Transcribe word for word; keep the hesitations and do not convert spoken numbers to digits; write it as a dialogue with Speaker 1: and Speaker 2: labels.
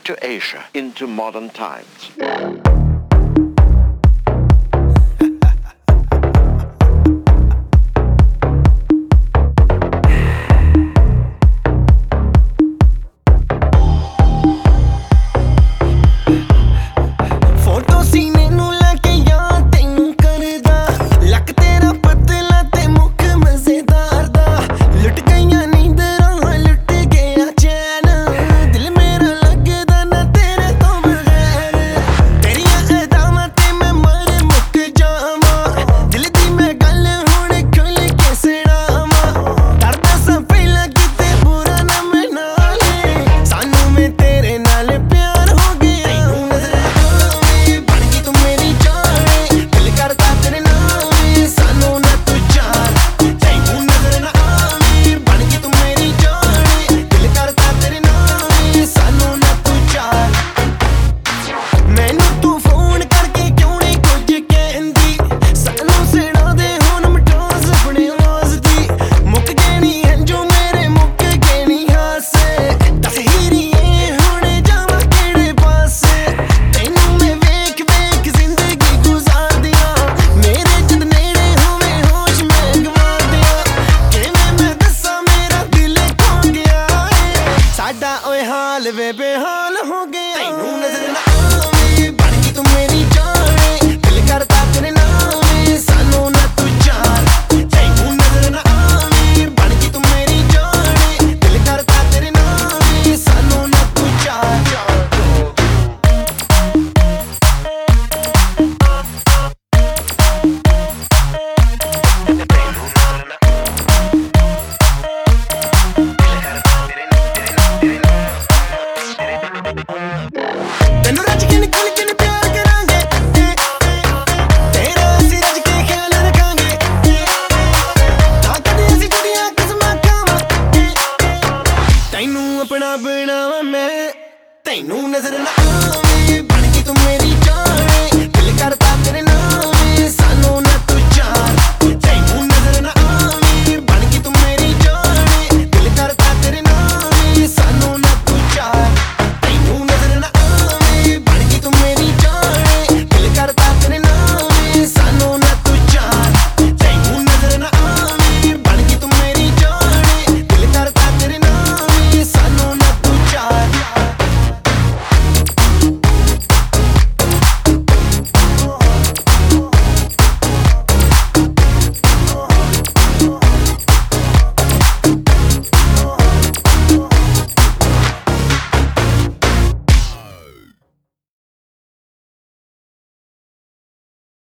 Speaker 1: to Asia into modern times. हाल वे बेहाल हो गया तैनू नजर ना आवे बन गई तू मेरी जान दिल करता तेरे नाम सानू ना तू जान तैनू नजर ना आवे बन गई तू मेरी जान दिल करता तेरे नाम सानू ना तू जान तेनू रज के निकल के प्यार करांगे तेरा असी रज के ख्याल रखांगे ना कदे असी जुड़ियां किस्मां खावां तैनू अपना बनावां मैं तैनू नजर ना आवे बन गई तू मेरी जान।